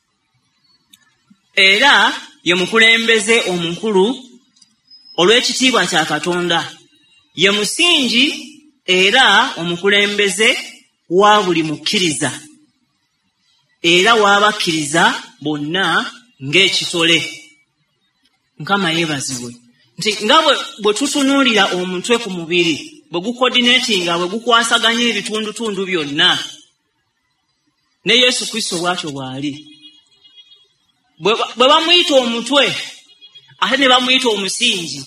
Speaker 1: era ye mukulembeze omukulu olw'ekitiibwa kya Katonda, ye musingi era omukulembeze wa buli mukkiriza era w'abakkiriza bonna ng'ekitole. Mukama yeebazibwe. Nti nga bwe tutunuulira omutwe ku mubiri bwe gukoordineetinga bwe gukwasaganya ebitundutundu byonna, ne Yesu Kristo bw'atyo bw'ali. Bwe bamuyita omutwe ate ne bamuyita omusingi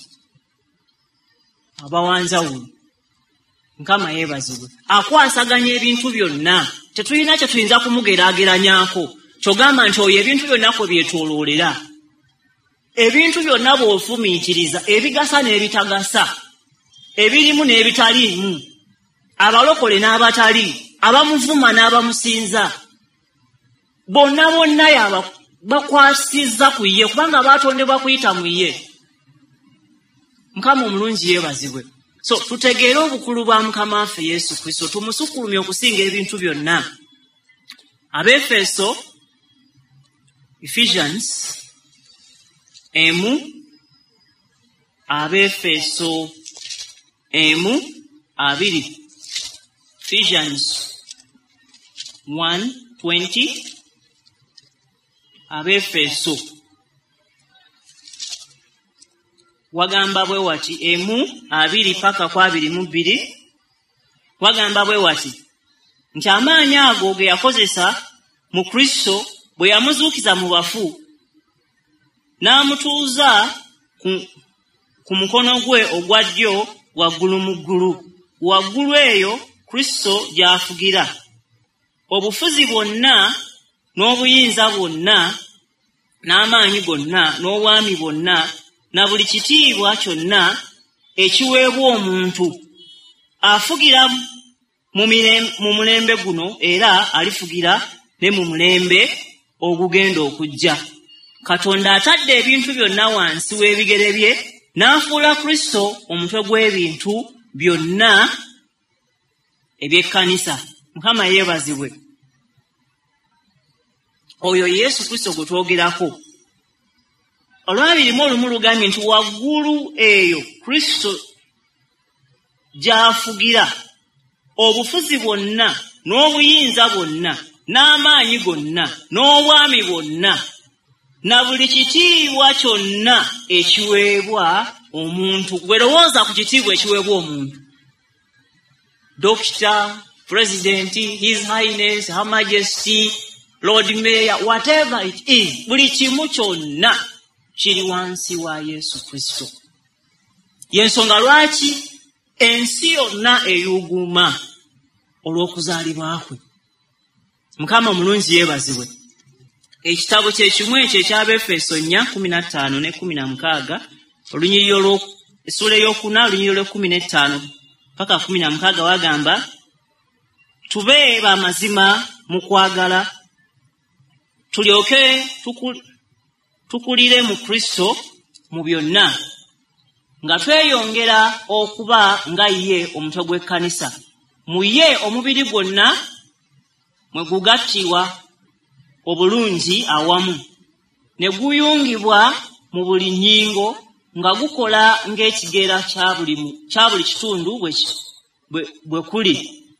Speaker 1: aba wanjawulo. Mukama yeebazibwe. Akwasaganya ebintu byonna, tetulina kye tuyinza kumugeraageranyaako kyogamba nti oyo ebintu byonna kwe byetooloolera. Ebintu byonna bw'ofumiitiriza, ebigasa n'ebitagasa, ebirimu n'ebitaliimu, abalokole n'abatali, abamuvuma n'abamusinza, bonna bonna yaba bakwasizza ku ye kubanga baatondebwa kuyita mu ye. Mukama omulungi yeebazibwe. So tutegeere obukulu bwa Mukama waffe Yesu Kristo, tumusukulumye okusinga ebintu byonna. Abefeso, Ephesians emu, Abefeso emu abiri, Ephesians one twenty, Abefeso wagamba bwe wati emu abiri paka kwa abiri mu bbiri, wagamba bwe wati nti amaanyi ago ge yakozesa mu Kristo bwe yamuzuukiza mu bafu n'amutuuza ku, ku mukono gwe ogwa ddyo waggulu mu ggulu. Waggulu eyo Kristo gy'afugira obufuzi bwonna n'obuyinza bwonna n'amaanyi gonna n'obwami bwonna na buli kitiibwa kyonna ekiweebwa omuntu. Afugira mu mulembe guno era alifugira ne mu mulembe ogugenda okujja. Katonda atadde ebintu byonna wansi w'ebigere bye n'afuula Kristo omutwe gw'ebintu byonna eby'ekkanisa. Mukama yeebazibwe. Oyo Yesu Kristo gwe twogerako. Olwabirimu olumu lugambye nti waggulu eyo Kristo gy'afugira obufuzi bwonna n'obuyinza bwonna n'amaanyi gonna n'obwami bwonna na buli kitiibwa kyonna ekiweebwa omuntu. Gwe lowooza ku kitiibwa ekiweebwa omuntu. Doctor, President, His Highness, Her Majesty, Lord Mayor, whatever it is, buli kimu kyonna kiri wansi wa Yesu Kristo. Yensonga lwaki ensi yonna eyuguma olw'okuzaalibwa kwe. Mukama omulungi yeebazibwe. Ekitabo kye kimu ekyo eky'Abefeso nnya kumi na ttaano ne kumi na mukaaga, olunyiriro essula ey'okuna olunyiriro lw'ekkumi n'ettaano paka kumi na mukaaga wagamba tube ba mazima mu kwagala tulyoke tukuli tukulire mu Kristo mu byonna nga tweyongera okuba nga ye omutwe gw'ekkanisa, mu ye omubiri gwonna mwe gugattibwa obulungi awamu ne guyungibwa mu buli nnyingo nga gukola ng'ekigera kya buli kya buli kitundu bwe bwe kuli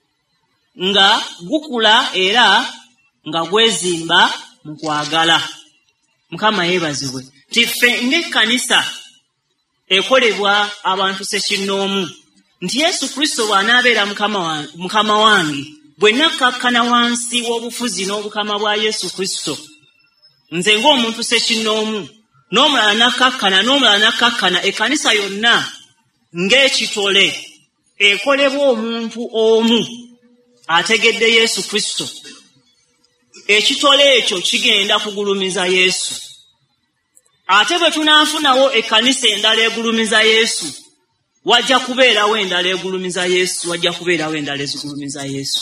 Speaker 1: nga gukula era nga gwezimba mu kwagala. Mukama yeebazibwe. Tiffe ng'ekkanisa ekolebwa abantu ssekinnoomu nti Yesu Kristo bw'anaabeera mukama wange bwe nakkakkana wansi w'obufuzi n'obukama bwa Yesu Kristo nze ng'omuntu ssekinnoomu n'omulala nakkakkana n'omulala nakkakkana ekkanisa yonna ng'ekitole ekolebwa omuntu omu ategedde Yesu Kristo. Ekitole ekyo kigenda kugulumiza Yesu. Ate bwe tunaafunawo ekkanisa endala egulumiza Yesu wajja kubeerawo endala egulumiza Yesu, wajja kubeerawo endala ezigulumiza Yesu.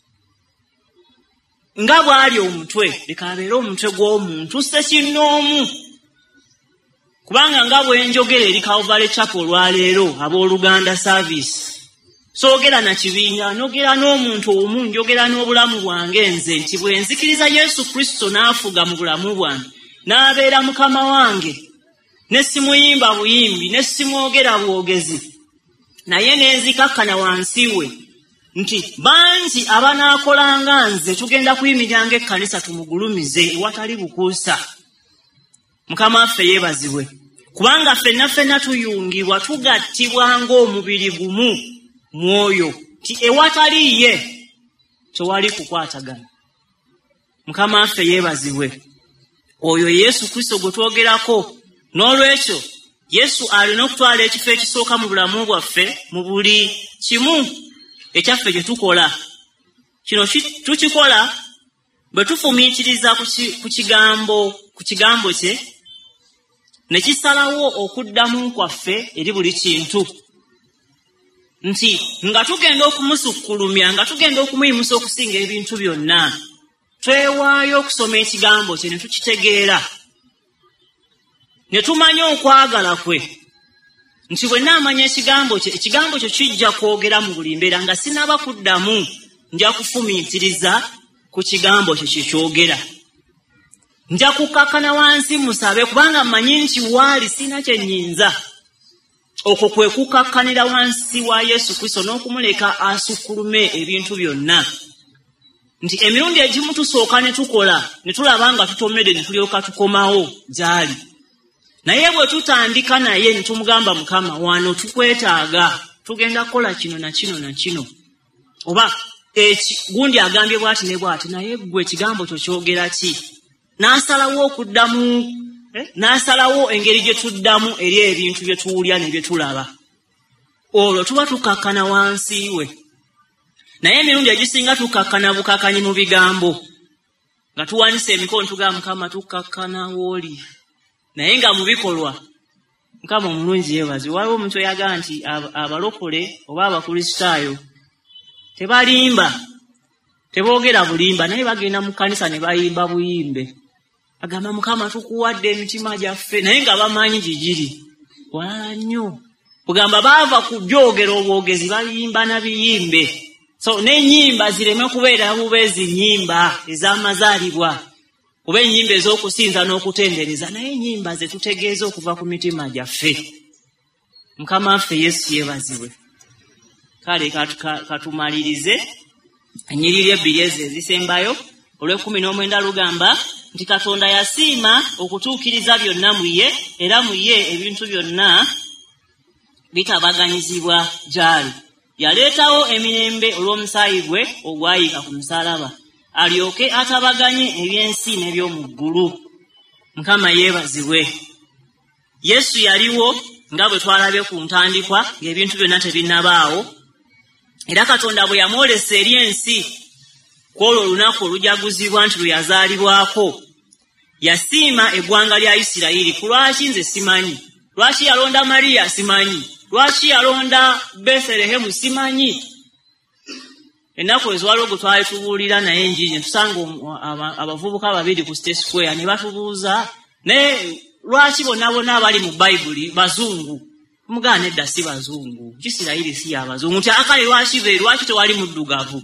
Speaker 1: Nga bw'ali omutwe leka abeere omutwe gw'omuntu ssekinnoomu. Kubanga nga bwe njogera eri Calvary Chapel olwaleero abooluganda service soogera na kibinja, njogera n'omuntu omu, njogera n'obulamu bwange nze nti bwe nzikiriza Yesu Kristo n'afuga mu bulamu bwange n'abeera mukama wange, ne simuyimba buyimbi ne simwogera bwogezi, naye nenzikakkana wansi we nti bangi abanaakolanga nze tugenda kuyimiryanga ekkanisa tumugulumize ewatali bukuusa. Mukama waffe yeebazibwe. Kubanga ffenna ffenna tuyungibwa tugattibwa ng'omubiri gumu mwoyo ti ewatali ye tewali kukwatagana. Mukama waffe yeebazibwe. Oyo Yesu Kristo gwe twogerako. N'olwekyo Yesu alina okutwala ekifo ekisooka mu bulamu bwaffe mu buli kimu ekyaffe gye tukola. Kino tukikola bwe tufumiitiriza ku kigambo ku kigambo kye ne kisalawo okuddamu kwaffe eri buli kintu. Nti nga tugenda okumusukkulumya, nga tugenda okumuyimusa okusinga ebintu byonna, twewaayo okusoma ekigambo kye ne tukitegeera, ne tumanya okwagala kwe. Nti bwe naamanya ekigambo kye, ekigambo kyo kijja kwogera mu buli mbeera, nga sinaaba kuddamu nja kufumiitiriza ku kigambo kye kyekyogera. Nja kukakkana wansi musabe kubanga mmanyi nti waali sina kye nnyinza. Okwo kwe kukakkanira wansi wa Yesu Kristo n'okumuleka asukkulume ebintu byonna. Nti emirundi egimu tusooka ne tukola ne tulaba nga tutomedde ne tulyoka tukomawo gy'ali. Naye bwe tutandika naye ne tumugamba Mukama wano tukwetaaga, tugenda kukola kino na kino na kino. Oba gundi agambye bw'ati ne bw'ati, naye ggwe ekigambo kyo kyogera ki? N'asalawo okuddamu, eh? N'asalawo engeri gye tuddamu eri ebintu bye tuwulya ne bye tulaba. Olwo tuba tukakkana wansi we. Naye emirundi egisinga tukakkana bukakkanyi mu bigambo. Nga tuwanise emikono tugamba Mukama tukakkana w'oli. Naye nga mu bikolwa Mukama omulungi yeebaze. Waliwo omuntu eyagamba nti abalokole oba abakristaayo tebalimba, teboogera bulimba, naye bagenda mu kkanisa ne bayimba buyimbe. Agamba Mukama tukuwadde emitima gyaffe, naye nga bamanyi gigiri walala nnyo. Kugamba baava ku byogera obwogezi bayimba na biyimbe. So n'ennyimba zireme kubeera bubeezi nnyimba ez'amazaalibwa kuba ennyimba ez'okusinza n'okutendereza, naye ennyimba ze tutegeeza okuva ku mitima gyaffe. Mukama waffe Yesu yeebazibwe. Kale katumalirize ennyiriri ebbiri ezo ezisembayo. Olw'ekkumi n'omwenda lugamba nti Katonda yasiima okutuukiriza byonna mu ye, era mu ye ebintu byonna bitabaganyizibwa gy'ali. Yaleetawo emirembe olw'omusaayi gwe ogwayiika ku musaalaba, alyoke atabaganye eby'ensi n'eby'omu ggulu. Mukama yeebazibwe. Yesu yaliwo nga bwe twalabye ku ntandikwa ng'ebintu byonna tebinnabaawo, era Katonda bwe yamwolesa eri ensi kwolwo olunaku olujaguzibwa nti lwe yazaalibwako, yasiima eggwanga lya Isirayiri. Ku lwaki nze simanyi, lwaki yalonda Mariya simanyi, lwaki yalonda Bethlehemu simanyi. Ennaku eziwaliwo gwe twali tubuulira naye enjiri ne tusanga abavubuka babiri ku State Square ne batubuuza, naye lwaki bonna bonna abali mu Bayibuli bazungu? Mugana nedda si bazungu, Isirayiri si y'abazungu. Nti akale lwaki be, lwaki tewali muddugavu?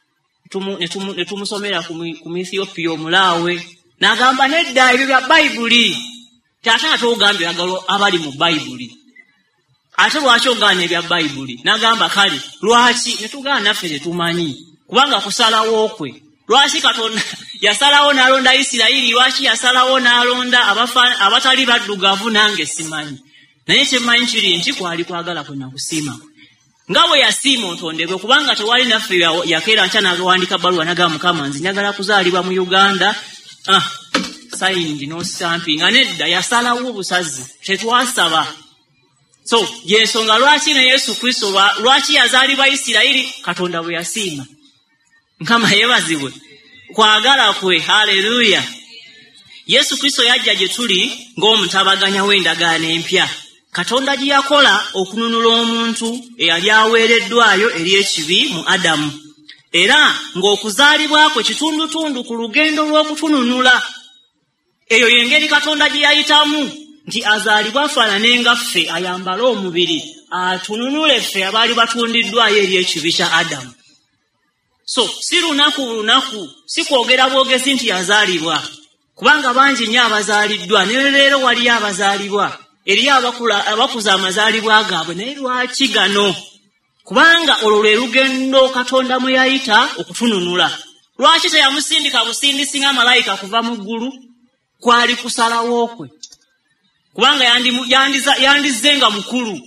Speaker 1: Ne tumusomera ku Ethiopia omulaawe n'agamba nedda ebyo bya Bayibuli. Ate ate ogambye abali mu Bayibuli, ate lwaki ogaana ebya Bayibuli? N'agamba kale lwaki? Ne tugaana naffe tetumanyi. kubanga kusalawo kwe. Lwaki Katonda yasalawo n'alonda Isirayiri? Lwaki yasalawo n'alonda abatali baddugavu? Nange simanyi, naye kyemmanyi kiri nti kwali kwagala kwe nakusiima nga bwe yasiima otondebwe, kubanga tewali naffe yakeera nkya n'awandiika bbaluwa n'agamba Mukama nze njagala kuzaalibwa mu Uganda, ah sayindi no stamping. Nedda, yasalawo obusazi, tetwasaba. So yensonga lwaki ne Yesu Kristo lwaki yazaalibwa Isirayiri? Katonda bwe yasiima. Mukama yebazibwe kwagala kwe. Haleluya. Yesu Kristo yajja gye tuli ng'omutabaganya w'endagaano empya. Katonda gye yakola okununula omuntu eyali aweereddwayo eri ekibi mu Adamu, era ng'okuzaalibwa kwe kitundutundu ku lugendo lw'okutununula. Eyo y'engeri Katonda gye yayitamu nti azaalibwa afaanane nga ffe, ayambale omubiri, atununule ffe abaali batundiddwayo eri ekibi kya Adamu. So si lunaku lunaku, si kwogera bwogezi nti yazaalibwa, kubanga bangi nnyo abazaaliddwa, ne leero waliyo abazaalibwa, eriyo abakuza amazaalibwa gaabwe. Naye lwaki gano? Kubanga olwo lwe lugendo Katonda mwe yayita okutununula. Lwaki teyamusindika busindisi nga malayika kuva mu ggulu? Kwali kusalawo kwe, kubanga yandizze nga mukulu,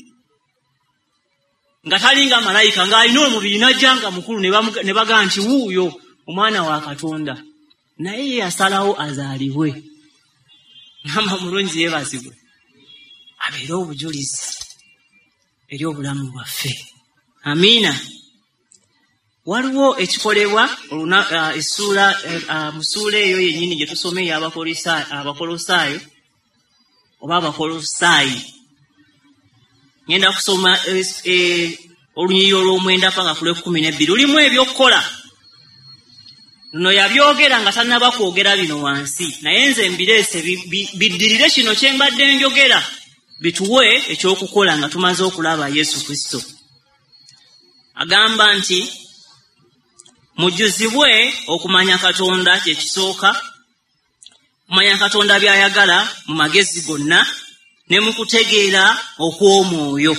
Speaker 1: nga talinga malayika, ng'alina omubiri najja nga mukulu, ne baga nti wuuyo omwana wa Katonda. Naye ye yasalawo azaalibwe. Mama mulungi yeebazibwe, abeere obujulizi eri obulamu bwaffe. Amiina. Waliwo ekikolebwa essuula mu ssuula eyo yennyini gye tusoma ey'Abakolosaayo oba Abakolosaayi. Ngenda kusoma olunyiriri olw'omwenda paka ku lw'ekkumi n'ebbiri. Lulimu ebyokukola. Luno yabyogera nga tannaba kwogera bino wansi, naye nze mbireese biddirire kino kye mbadde njogera, bituwe ekyokukola nga tumaze okulaba Yesu Kristo. Agamba nti mujjuzibwe okumanya Katonda kye kisooka, kumanya Katonda by'ayagala mu magezi gonna ne mu kutegeera okw'omwoyo.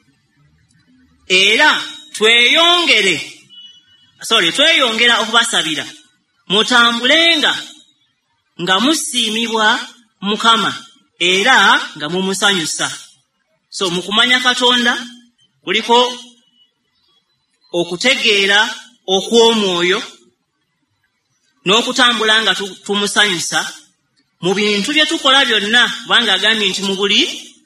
Speaker 1: Era tweyongere sorry tweyongera okubasabira mutambulenga nga musiimibwa Mukama era nga mumusanyusa. So mu kumanya Katonda kuliko okutegeera okw'omwoyo n'okutambula nga tumusanyusa mu bintu bye tukola byonna, kubanga agambye nti mu buli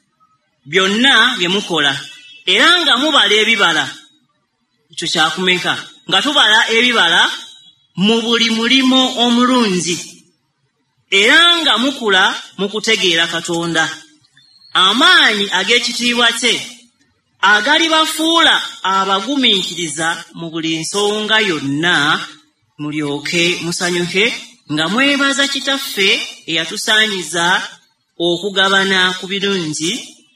Speaker 1: byonna bye mukola era nga mubala ebibala. Ekyo kyakumeka nga tubala ebibala mu buli mulimo omulungi era nga mukula mu kutegeera Katonda, amaanyi ag'ekitiibwa kye agali bafuula abagumiikiriza mu buli nsonga yonna, mulyoke musanyuke nga mwebaza Kitaffe eyatusaanyiza okugabana ku birungi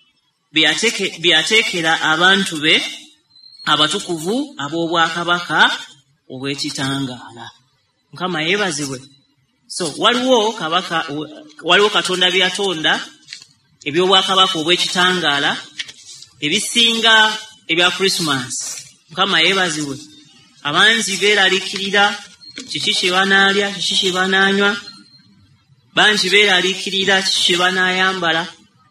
Speaker 1: bye yateekera abantu be abatukuvu ab'obwakabaka obw'ekitangaala. Mukama yeebazibwe. So waliwo kabaka waliwo Katonda bye yatonda eby'obwakabaka obw'ekitangaala ebisinga ebya Christmas. Mukama yeebazibwe. Abangi beeraliikirira kiki kye banaalya, kiki kye banaanywa, bangi beeraliikirira kiki kye banaayambala.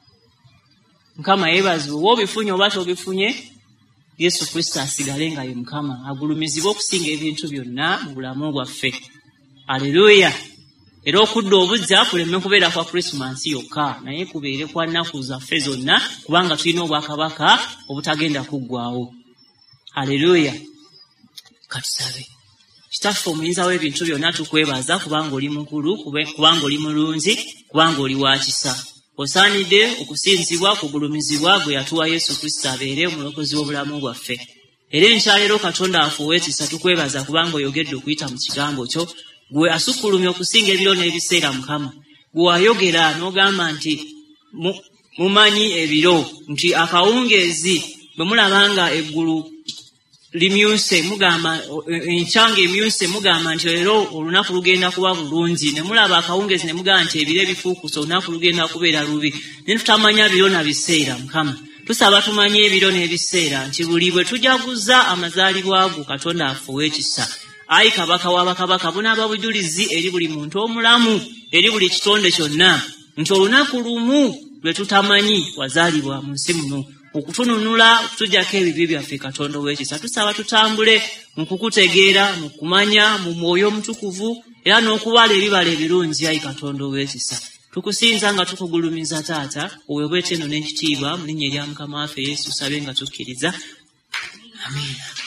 Speaker 1: Mukama yeebazibwe. W'obifunye oba tobifunye, Yesu Kristo asigale nga ye Mukama, agulumizibwe okusinga ebintu byonna mu bulamu bwaffe. Haleluya. Era okudda obujja kuleme kubeera kwa Christmas yokka, naye kubeere kwa nnaku zaffe zonna, kubanga tulina obwakabaka obutagenda kuggwaawo. Haleluya. Katusabe. Kitaffe omuyinza w'ebintu byonna tukwebaza kubanga oli mukulu, kubanga oli mulungi, kubanga oli wa kisa. Osaanidde okusinzibwa kugulumizibwa gwe yatuwa Yesu Kristo abeere omulokozi w'obulamu bwaffe. Era enkyalero Katonda afuuwa ekisa tukwebaza kubanga oyogedde okuyita mu kigambo kyo, gwe asukkulumya okusinga ebiro n'ebiseera Mukama. Gwe wayogera n'ogamba nti mumanyi ebiro, nti akawungeezi bwe mulabanga eggulu limyuse mugamba enchanga emyuse mugamba nti leero olunaku lugenda kuba bulungi, ne mulaba akawungezi ne mugamba nti ebire bifuukusa olunaku lugenda kubeera lubi. Ne tutamanya biro na biseera Mukama, tusaba tumanye ebiro n'ebiseera nti buli bwe tujaguza amazaalibwa go Katonda afuwe ekisa ayi kabaka wa bakabaka bunaaba bujulizi eri buli muntu omulamu eri buli kitonde kyonna nti olunaku lumu lwe tutamanyi wazaalibwa mu nsi muno okutununula okutujjako ebibi byaffe Katonda ow'ekisa. Tusaba tutambule mu kukutegeera mu kumanya mu mwoyo omutukuvu era n'okubala ebibala ebirungi ayi Katonda ow'ekisa. Tukusinza nga tukugulumiza taata oweebwe ettendo n'ekitiibwa mu linnya erya Mukama waffe Yesu tusabe nga tukkiriza. Amiina.